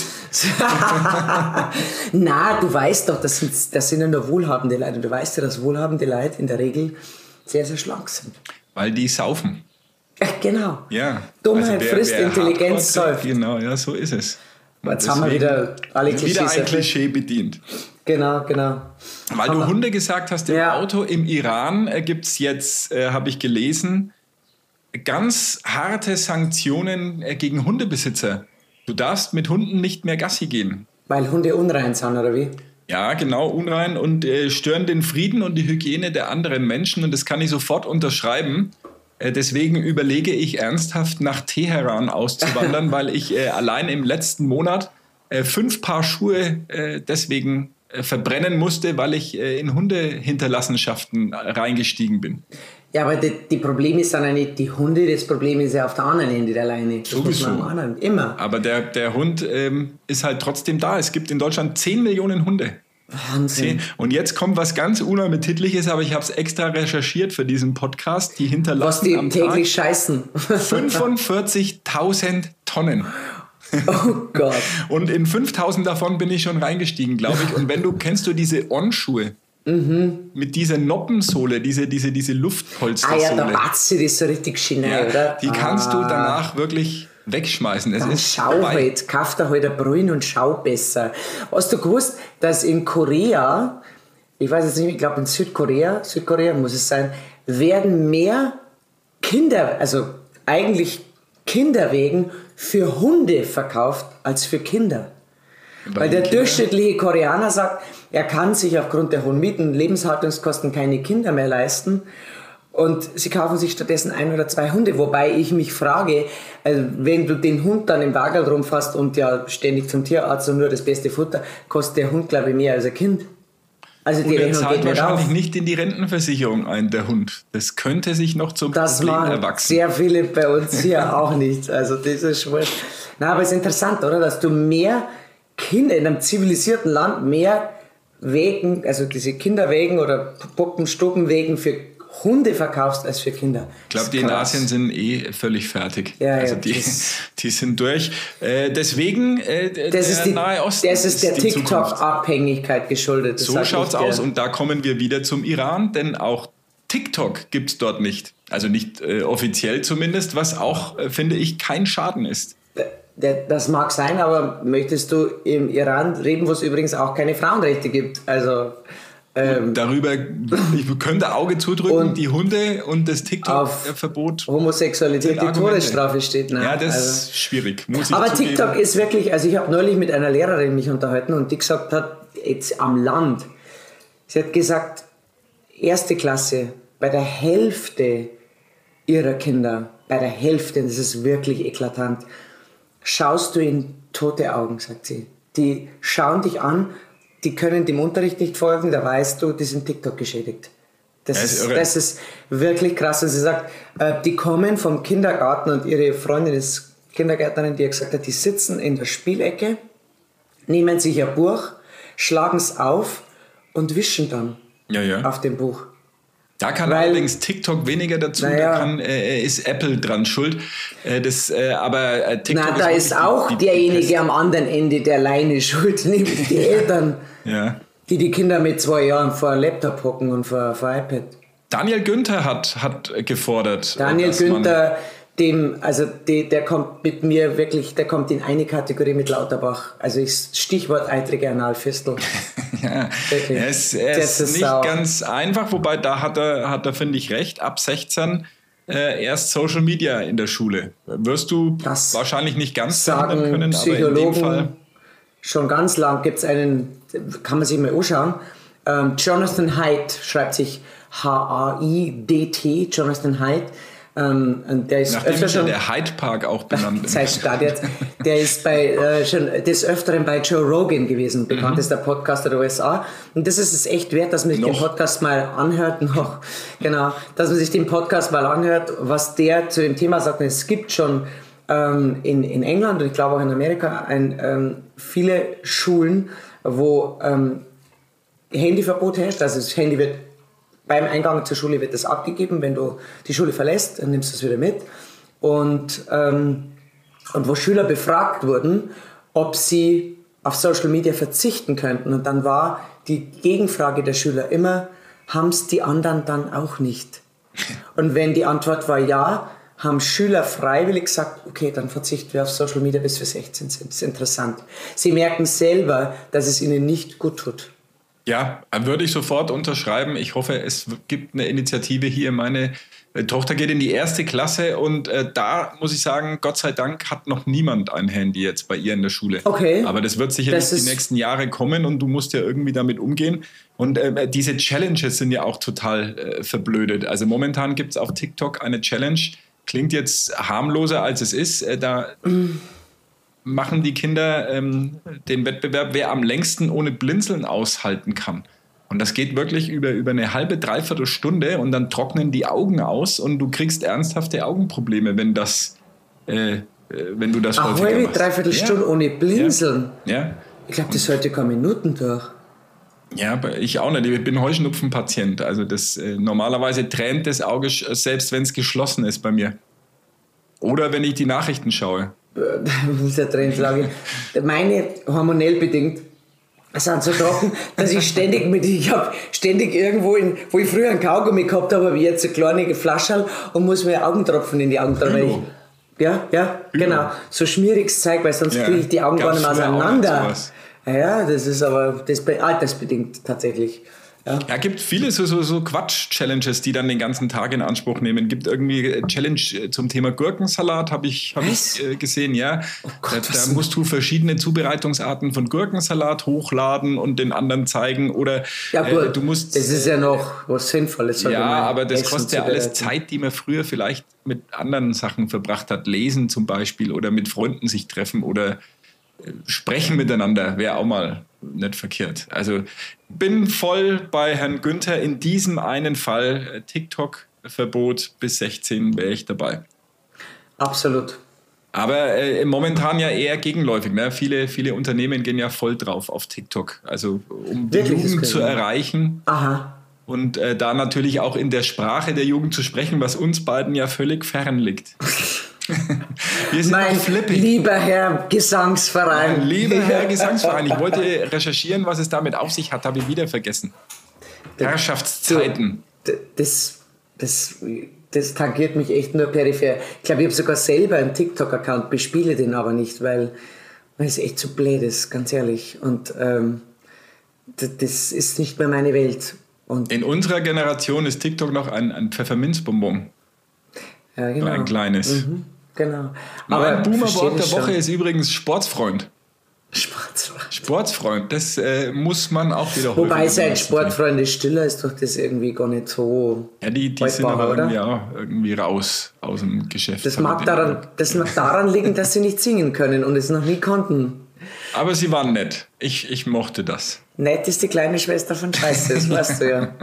Na, du weißt doch, das sind, das sind ja nur wohlhabende Leute. Du weißt ja, dass wohlhabende Leute in der Regel sehr, sehr schlank sind. Weil die saufen. Ja, genau. Ja. Dummheit frisst, Intelligenz hardcore säuft. trinkt, Genau, ja, so ist es. Und Jetzt haben wir wieder alle Klischees Wieder ein erfüllt. Klischee bedient. Genau, genau. Weil Haben du wir- Hunde gesagt hast, im Ja. Auto im Iran äh, gibt es jetzt, äh, habe ich gelesen, ganz harte Sanktionen äh, gegen Hundebesitzer. Du darfst mit Hunden nicht mehr Gassi gehen. Weil Hunde unrein sind, oder wie? Ja, genau, unrein und äh, stören den Frieden und die Hygiene der anderen Menschen und das kann ich sofort unterschreiben. Äh, deswegen überlege ich ernsthaft nach Teheran auszuwandern, weil ich äh, allein im letzten Monat äh, fünf Paar Schuhe äh, deswegen äh, verbrennen musste, weil ich äh, in Hundehinterlassenschaften reingestiegen bin. Ja, aber die, die Probleme sind ja nicht die Hunde, das Problem ist ja auf der anderen Ende der Leine. Das muss man am anderen, immer. Aber der, der Hund ähm, ist halt trotzdem da. Es gibt in Deutschland zehn Millionen Hunde. Wahnsinn. Und jetzt kommt was ganz Unermittliches, aber ich habe es extra recherchiert für diesen Podcast. Die hinterlassen Was die am täglich Tag scheißen. fünfundvierzigtausend Tonnen. Oh Gott. Und in fünftausend davon bin ich schon reingestiegen, glaube ich. Und wenn du, kennst du diese On-Schuhe? Mhm. Mit dieser Noppensohle, diese, diese, diese Luftpolstersohle. Ah ja, da batzt sie das so richtig schön ja, ein, oder? Die kannst ah. du danach wirklich wegschmeißen. Es Dann ist schau vorbei. halt, kauf dir halt ein Brühen und schau besser. Hast du gewusst, dass in Korea, ich weiß jetzt nicht, ich glaube in Südkorea, Südkorea muss es sein, werden mehr Kinder, also eigentlich Kinderwegen für Hunde verkauft als für Kinder. Weil der Kinder? durchschnittliche Koreaner sagt, er kann sich aufgrund der hohen Mieten und Lebenshaltungskosten keine Kinder mehr leisten. Und sie kaufen sich stattdessen ein oder zwei Hunde. Wobei ich mich frage, also wenn du den Hund dann im Wagel rumfasst und ja ständig zum Tierarzt und nur das beste Futter, kostet der Hund, glaube ich, mehr als ein Kind. Also die Und er Rechnung zahlt geht nicht wahrscheinlich auf. nicht in die Rentenversicherung ein, der Hund. Das könnte sich noch zum Das Problem machen erwachsen. sehr viele bei uns hier auch nicht. Also das ist schwierig. Na, aber es ist interessant, oder? Dass du mehr Kinder in einem zivilisierten Land mehr Wegen, also diese Kinderwegen oder Puppenstubenwegen für Hunde verkaufst als für Kinder. Ich glaube, die in Asien sind eh völlig fertig. Ja, also ja, die, das- die sind durch. Äh, deswegen äh, Das der ist, die, Nahe Osten das ist der die Zukunft. TikTok-Abhängigkeit geschuldet. Das So sag schaut's ich dir. aus und da kommen wir wieder zum Iran, denn auch TikTok gibt's dort nicht. Also nicht äh, offiziell zumindest, was auch, äh, finde ich, kein Schaden ist. Der- Das mag sein, aber möchtest du im Iran reden, wo es übrigens auch keine Frauenrechte gibt? Also ähm, Darüber, ich könnte Auge zudrücken, Und die Hunde und das auf TikTok-Verbot. Homosexualität die Argumente. Todesstrafe steht. Nein, Ja, das also. ist schwierig, muss ich Aber zugeben. TikTok ist wirklich, also ich habe neulich mit einer Lehrerin mich unterhalten und die gesagt hat, jetzt am Land, sie hat gesagt, erste Klasse, bei der Hälfte ihrer Kinder, bei der Hälfte, das ist wirklich eklatant, schaust du in tote Augen, sagt sie. Die schauen dich an, die können dem Unterricht nicht folgen, da weißt du, die sind TikTok geschädigt. Das, Das ist ist, irre. das ist wirklich krass. Und sie sagt, äh, die kommen vom Kindergarten und ihre Freundin ist Kindergärtnerin, die hat gesagt hat, die sitzen in der Spielecke, nehmen sich ein Buch, schlagen es auf und wischen dann Ja, ja. auf dem Buch. Da kann Weil- allerdings TikTok weniger dazu, Naja. da kann, äh, ist Apple dran schuld. Äh, das, äh, aber äh, TikTok Na, da wirklich ist auch die- die- die derjenige Pest. am anderen Ende der Leine schuld, nämlich die Eltern, Ja. die die Kinder mit zwei Jahren vor einem Laptop hocken und vor, vor iPad. Daniel Günther hat, hat gefordert. Daniel dass man- Günther, dem, also die, der kommt mit mir wirklich, der kommt in eine Kategorie mit Lauterbach. Also ich, Stichwort eitrige Analfistel. Ja, Wirklich. er ist, er Das ist ist nicht sau. ganz einfach, wobei da hat er, hat er finde ich, recht. Ab sechzehn äh, erst Social Media in der Schule. Wirst du Das wahrscheinlich nicht ganz verhindern Sagen können, aber in dem Fall. Psychologen schon ganz lang. Gibt es einen, kann man sich mal anschauen. Ähm, Jonathan Haidt schreibt sich H A I D T, Jonathan Haidt. Ähm, und der ist Nachdem öfter ist ja schon. der Hyde Park auch benannt. Sei Start jetzt. Der ist bei, äh, schon des Öfteren bei Joe Rogan gewesen, bekanntester Podcaster der U S A. Und das ist es echt wert, dass man sich den Noch. Podcast mal anhört. Noch, genau, dass man sich den Podcast mal anhört, was der zu dem Thema sagt. Und es gibt schon ähm, in, in England und ich glaube auch in Amerika ein, ähm, viele Schulen, wo ähm, Handyverbot herrscht. Also das Handy wird beim Eingang zur Schule wird das abgegeben. Wenn du die Schule verlässt, dann nimmst du es wieder mit. Und, ähm, und wo Schüler befragt wurden, ob sie auf Social Media verzichten könnten. Und dann war die Gegenfrage der Schüler immer, haben es die anderen dann auch nicht? Und wenn die Antwort war ja, haben Schüler freiwillig gesagt, okay, dann verzichten wir auf Social Media, bis wir sechzehn sind. Das ist interessant. Sie merken selber, dass es ihnen nicht gut tut. Ja, würde ich sofort unterschreiben. Ich hoffe, es gibt eine Initiative hier. Meine Die Tochter geht in die erste Klasse und äh, da muss ich sagen, Gott sei Dank hat noch niemand ein Handy jetzt bei ihr in der Schule. Okay. Aber das wird sicherlich Das ist- die nächsten Jahre kommen und du musst ja irgendwie damit umgehen. Und äh, diese Challenges sind ja auch total äh, verblödet. Also momentan gibt es auf TikTok eine Challenge, klingt jetzt harmloser als es ist. Äh, da machen die Kinder ähm, den Wettbewerb, wer am längsten ohne Blinzeln aushalten kann. Und das geht wirklich über, über eine halbe, dreiviertel Stunde und dann trocknen die Augen aus und du kriegst ernsthafte Augenprobleme, wenn das, äh, äh, wenn du das Eine häufiger halbe, machst. dreiviertel Ja. Stunde ohne Blinzeln. Ja, Ich glaube, das sollte keine Minuten durch. ja, aber ich auch nicht. Ich bin Heuschnupfenpatient. Also das äh, normalerweise tränt das Auge, sch- selbst wenn es geschlossen ist bei mir. Oder wenn ich die Nachrichten schaue. Dieser Trend, sage ich. Meine hormonell bedingt sind so trocken, dass ich ständig mit, ich habe ständig irgendwo, in, wo ich früher einen Kaugummi gehabt habe, habe ich jetzt eine kleine Flasche und muss mir Augentropfen in die Augen tun. weil Übel. ich- Ja, ja, Übel. genau. So schmieriges Zeug, weil sonst Ja, kriege ich die Augen gar gab's nicht mehr früher auch auseinander. nicht sowas. Ja, das ist aber das be- altersbedingt tatsächlich. Ja. Ja, gibt viele so, so, so Quatsch-Challenges, die dann den ganzen Tag in Anspruch nehmen. Gibt irgendwie äh, Challenge äh, zum Thema Gurkensalat, habe ich, hab Was? ich äh, gesehen, ja. Gott, da was da musst du verschiedene Zubereitungsarten von Gurkensalat hochladen und den anderen zeigen. Oder Ja, gut, äh, du musst. das ist ja noch was Sinnvolles. sag ich Ja, mal, aber das Essen kostet ja alles zubereiten. Zeit, die man früher vielleicht mit anderen Sachen verbracht hat. Lesen zum Beispiel oder mit Freunden sich treffen oder äh, sprechen miteinander, wäre auch mal nicht verkehrt. Also bin voll bei Herrn Günther in diesem einen Fall. Äh, TikTok-Verbot bis sechzehn wäre ich dabei. Absolut. Aber äh, momentan ja eher gegenläufig. Ne? Viele, viele Unternehmen gehen ja voll drauf auf TikTok. Also um die Wirklich, das Jugend können zu wir. erreichen. Aha. Und äh, da natürlich auch in der Sprache der Jugend zu sprechen, was uns beiden ja völlig fern liegt. Wir sind Mein auch flippig. lieber Herr Gesangsverein. Lieber Herr Gesangsverein, ich wollte recherchieren, was es damit auf sich hat, habe ich wieder vergessen. Herrschaftszeiten. D- Das, das, das tangiert mich echt nur peripher. Ich glaube, ich habe sogar selber einen TikTok-Account, bespiele den aber nicht, weil, weil es echt zu blöd ist, ganz ehrlich. Und ähm, d- das ist nicht mehr meine Welt. Und In unserer Generation ist TikTok noch ein, ein Pfefferminzbonbon. ja, genau. Ein kleines. Mhm, genau. Mein verstehe Boomerwort der das Woche schon. ist übrigens Sportsfreund. Sportsfreund. Sportsfreund, das äh, muss man auch wieder häufiger Wobei sein benutzen. Sportfreund ist stiller, ist doch das irgendwie gar nicht so. Ja, die, die sind haltbar, aber oder? irgendwie, ja, irgendwie raus aus dem Geschäft. Das Habe mag, ich den daran, Eindruck. das mag daran liegen, dass sie nicht singen können und es noch nie konnten. Aber sie waren nett. Ich, ich mochte das. Nett ist die kleine Schwester von Scheiße, das weißt du ja.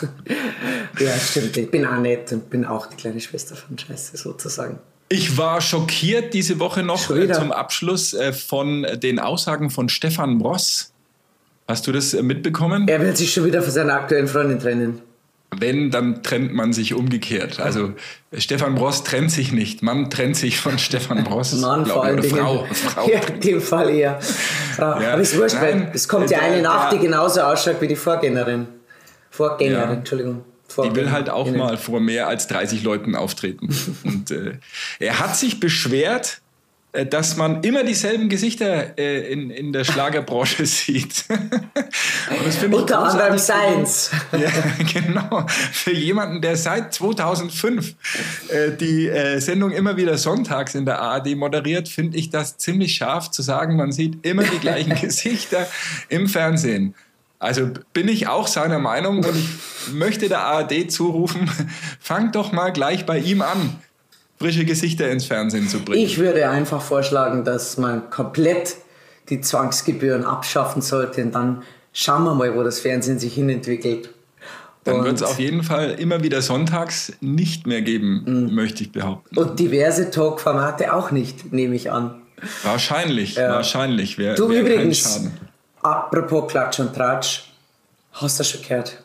Ja, stimmt. Ich bin auch nett und bin auch die kleine Schwester von Scheiße, sozusagen. Ich war schockiert diese Woche noch Schon äh, wieder? zum Abschluss äh, von den Aussagen von Stefan Bross. Hast du das äh, mitbekommen? Er wird sich schon wieder von seiner aktuellen Freundin trennen. Wenn, dann trennt man sich umgekehrt. Also äh, Stefan Bross trennt sich nicht. Man trennt sich von Stefan Bross. Mann, glaub vor ich, allem oder Dingen. Frau. Frau. Ja, in dem Fall eher. Frau. Ja. Aber ist wurscht, weil Nein, es kommt ja der- eine nach, die der- genauso ausschaut wie die Vorgängerin. Vorgängerin, Ja. Entschuldigung. Die will halt auch Vorgängerin. mal vor mehr als dreißig Leuten auftreten. Und äh, er hat sich beschwert, äh, dass man immer dieselben Gesichter äh, in, in der Schlagerbranche sieht. Und das finde ich Unter anderem großartig. Seins. Ja, genau. Für jemanden, der seit zweitausendfünf äh, die äh, Sendung immer wieder sonntags in der A R D moderiert, finde ich das ziemlich scharf zu sagen, man sieht immer die gleichen Gesichter im Fernsehen. Also bin ich auch seiner Meinung und ich möchte der A R D zurufen, fangt doch mal gleich bei ihm an, frische Gesichter ins Fernsehen zu bringen. Ich würde einfach vorschlagen, dass man komplett die Zwangsgebühren abschaffen sollte und dann schauen wir mal, wo das Fernsehen sich hinentwickelt. Dann Und- wird es auf jeden Fall immer wieder sonntags nicht mehr geben, Mhm. möchte ich behaupten. Und diverse Talk-Formate auch nicht, nehme ich an. Wahrscheinlich, Ja. wahrscheinlich. Wär, Du wär kein übrigens, Schaden. apropos Klatsch und Tratsch, hast du schon gehört?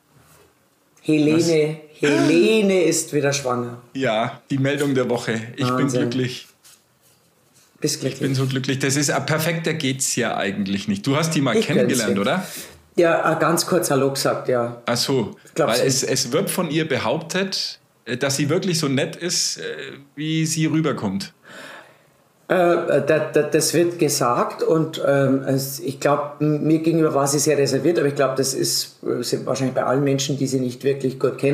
Helene, Helene ist wieder schwanger. Ja, die Meldung der Woche. Ich bin Wahnsinn. glücklich. Bist glücklich? Ich bin so glücklich. Das ist perfekter geht's ja eigentlich nicht. Du hast die mal Ich kennengelernt, gönn's dir. oder? Ja, äh, ganz kurz Hallo gesagt, ja. Ach so. glaub's Weil nicht. es, es wird von ihr behauptet, äh, dass sie wirklich so nett ist, äh, wie sie rüberkommt. Äh, da, da, das wird gesagt und ähm, es, ich glaube, mir gegenüber war sie sehr reserviert, aber ich glaube, das ist, äh, sind wahrscheinlich bei allen Menschen, die sie nicht wirklich gut kennen.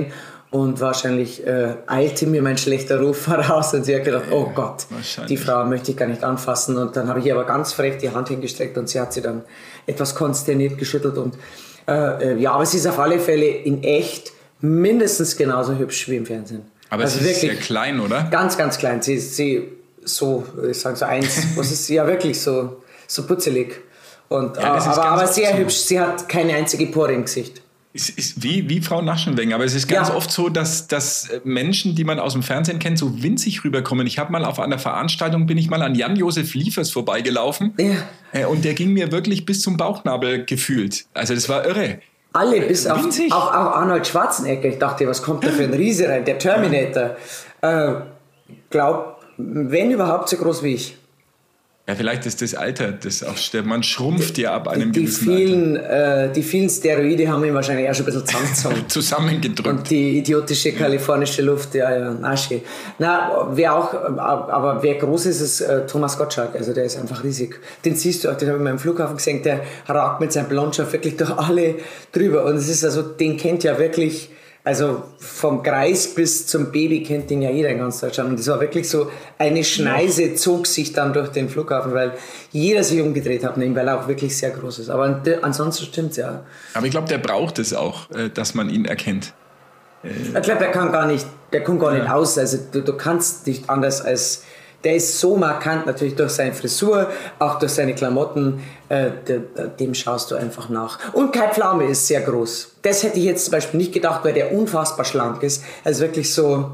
Und wahrscheinlich äh, eilte mir mein schlechter Ruf voraus und sie hat gedacht, oh Gott, die Frau möchte ich gar nicht anfassen. Und dann habe ich ihr aber ganz frech die Hand hingestreckt und sie hat sie dann etwas konsterniert geschüttelt. Und äh, ja, aber sie ist auf alle Fälle in echt mindestens genauso hübsch wie im Fernsehen. Aber also sie ist wirklich sehr klein, oder? Ganz, ganz klein. Sie ist sie so, ich sage so eins, was ist sie ja wirklich so, so putzelig. Und, Ja, das ist aber ganz aber oft sehr so. hübsch. Sie hat keine einzige Pore im Gesicht. Es ist wie, wie Frau Naschenweng, aber es ist ganz Ja. oft so, dass, dass Menschen, die man aus dem Fernsehen kennt, so winzig rüberkommen. Ich habe mal auf einer Veranstaltung, bin ich mal an Jan-Josef Liefers vorbeigelaufen Ja. äh, und der ging mir wirklich bis zum Bauchnabel gefühlt. Also das war irre. Alle, bis auf Winzig. auch, auch Arnold Schwarzenegger. Ich dachte, was kommt da für ein Riese rein? Der Terminator. Äh, glaub, wenn überhaupt so groß wie ich. Ja, vielleicht ist das Alter, das auch stirbt. Man schrumpft ja ab einem Die gewissen vielen, äh, die vielen Steroide haben ihn wahrscheinlich auch schon ein bisschen zusammengezogen. Alter zusammengedrückt. Und die idiotische kalifornische Luft, ja, ja, Asche. Na, wer auch, aber wer groß ist, ist äh, Thomas Gottschalk. Also der ist einfach riesig. Den siehst du auch, den habe ich mal im Flughafen gesehen, der ragt mit seinem Blondschopf wirklich durch alle drüber. Und es ist also, den kennt ja wirklich, also vom Greis bis zum Baby kennt den ja jeder in ganz Deutschland. Und das war wirklich so, eine Schneise zog sich dann durch den Flughafen, weil jeder sich umgedreht hat, weil er auch wirklich sehr groß ist. Aber ansonsten stimmt's ja. Aber ich glaube, der braucht es auch, äh, dass man ihn erkennt. Ich glaube, der kann gar nicht, der kommt gar nicht aus. Also du, du kannst nicht anders als, der ist so markant natürlich durch seine Frisur, auch durch seine Klamotten, äh, de, de, dem schaust du einfach nach. Und Kai Pflaume ist sehr groß. Das hätte ich jetzt zum Beispiel nicht gedacht, weil der unfassbar schlank ist. Also wirklich so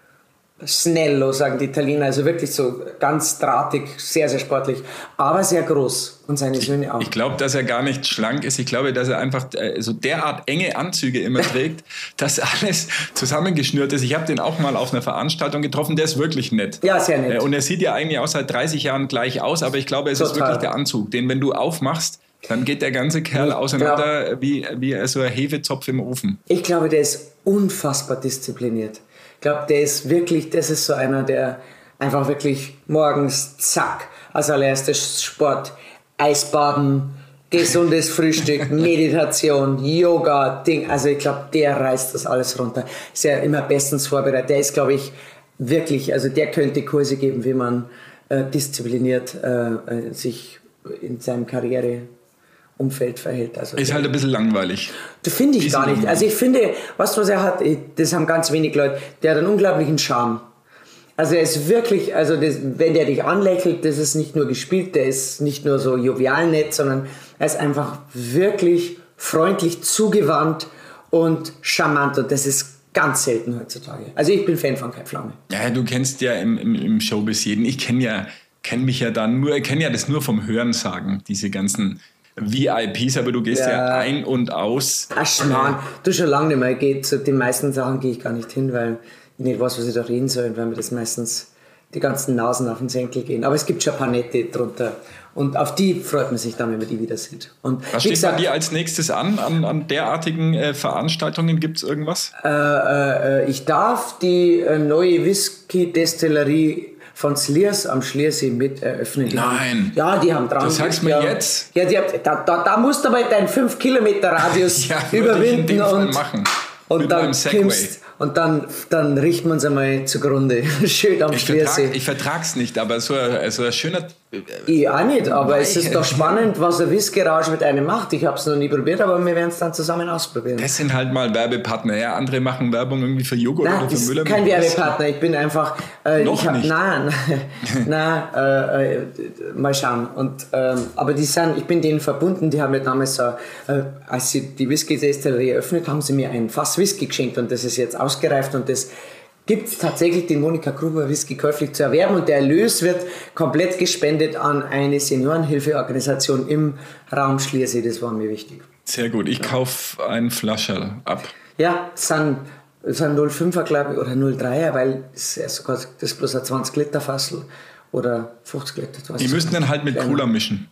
snello, sagen die Italiener, also wirklich so ganz drahtig, sehr, sehr sportlich, aber sehr groß und seine Söhne auch. Ich glaube, dass er gar nicht schlank ist. Ich glaube, dass er einfach äh, so derart enge Anzüge immer trägt, dass alles zusammengeschnürt ist. Ich habe den auch mal auf einer Veranstaltung getroffen. Der ist wirklich nett. Ja, sehr nett. Äh, und er sieht ja eigentlich auch seit dreißig Jahren gleich aus, aber ich glaube, es ist Total. wirklich der Anzug, den, wenn du aufmachst, dann geht der ganze Kerl Ja. auseinander wie, wie so ein Hefezopf im Ofen. Ich glaube, der ist unfassbar diszipliniert. Ich glaube, der ist wirklich, das ist so einer, der einfach wirklich morgens, zack, als allererstes Sport, Eisbaden, gesundes Frühstück, Meditation, Yoga, Ding. Also ich glaube, der reißt das alles runter. Ist ja immer bestens vorbereitet. Der ist, glaube ich, wirklich, also der könnte Kurse geben, wie man äh, diszipliniert äh, sich in seinem Karriere Umfeld verhält. Also Ist halt ein bisschen langweilig. das finde ich Bisschen gar nicht. langweilig. Also ich finde, was, was er hat, das haben ganz wenig Leute, der hat einen unglaublichen Charme. Also er ist wirklich, also das, wenn der dich anlächelt, das ist nicht nur gespielt, der ist nicht nur so jovial nett, sondern er ist einfach wirklich freundlich, zugewandt und charmant und das ist ganz selten heutzutage. Also ich bin Fan von Kai Pflaume. Ja, du kennst ja im, im, im Showbiz jeden. Ich kenne ja, kenn mich ja dann nur, ich kenne ja das nur vom Hörensagen, diese ganzen V I Ps, aber du gehst ja, Ja. ein und aus. Ach Schmarrn, du schon lange nicht mehr geht. Zu den meisten Sachen gehe ich gar nicht hin, weil ich nicht weiß, was ich da reden soll, weil mir das meistens die ganzen Nasen auf den Senkel gehen. Aber es gibt schon ein paar nette drunter. Und auf die freut man sich dann, wenn man die wieder sieht. Und Was wie steht bei gesagt, dir als nächstes an? An, an derartigen äh, Veranstaltungen gibt es irgendwas? äh, äh, ich darf die äh, neue Whisky-Destillerie von Sliers am Schliersee mit eröffnen. Die Nein. Haben, ja, die haben dran. Das sagst du mir ja, jetzt? Ja, die, da, da, da musst du aber deinen fünf Kilometer Radius Ja, würde ich in überwinden dem Fall und, machen. und Mit dann meinem Segway. kommst, und dann, dann richten wir uns einmal zugrunde. Schön am Ich, Schliersee. vertrag, ich vertrag's nicht, aber so ein, so ein schöner. Ich auch nicht, aber es ist Nein. doch spannend, was ein Whisky-Rausch mit einem macht. Ich habe es noch nie probiert, aber wir werden es dann zusammen ausprobieren. Das sind halt mal Werbepartner. Ja, andere machen Werbung irgendwie für Joghurt Nein, oder das für Müller. ist kein Werbepartner. Ich bin einfach. Äh, Noch ich hab, nicht. Nein, nein, äh, äh, mal schauen. Und, ähm, aber die sind, ich bin denen verbunden. Die haben mir damals, so, äh, als sie die Whisky-Destillerie eröffnet, haben sie mir ein Fass Whisky geschenkt und das ist jetzt ausgereift und das gibt es tatsächlich den Monika Gruber Whisky käuflich zu erwerben und der Erlös wird komplett gespendet an eine Seniorenhilfeorganisation im Raum Schliersee. Das war mir wichtig. Sehr gut. Ich kaufe ein Flascherl ab. Ja, es sind, es sind null Komma fünfer, glaube ich, oder null Komma dreier, weil es ist sogar, das ist bloß ein zwanzig Liter Fassel oder fünfzig Liter. das weiß Die ich müssten dann halt mit Ja. Cola mischen.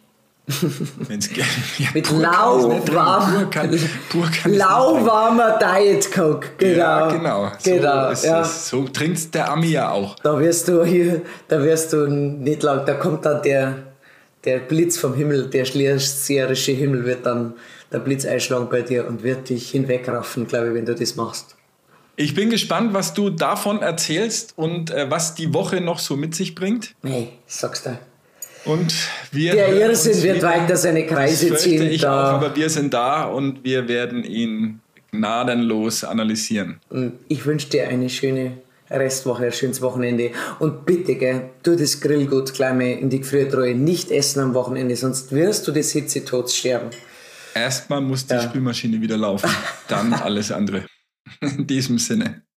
Wenn's ge- ja, Mit pur kann ich's nicht trinken. lauwarm, Pur kann, pur kann ich's nicht trinken. lauwarmer Diet Coke. Genau. Ja, genau. genau So, ist ja. es. So trinkt der Ami ja auch. Da wirst du hier, da wirst du nicht lang, da kommt dann der, der Blitz vom Himmel, der schliersseerische Himmel wird dann der Blitz einschlagen bei dir und wird dich hinwegraffen, glaube ich, wenn du das machst. Ich bin gespannt, was du davon erzählst und äh, was die Woche noch so mit sich bringt. Hey, sag's dir. Und wir Der Irrsinn wird weiter seine Kreise das ziehen. fürchte ich da. auch, aber wir sind da und wir werden ihn gnadenlos analysieren. Ich wünsche dir eine schöne Restwoche, ein schönes Wochenende. Und bitte, gell, tu das Grillgut gleich mal in die Gefriertruhe. Nicht essen am Wochenende, sonst wirst du des Hitzetods sterben. Erstmal muss die Ja. Spülmaschine wieder laufen, dann alles andere. In diesem Sinne.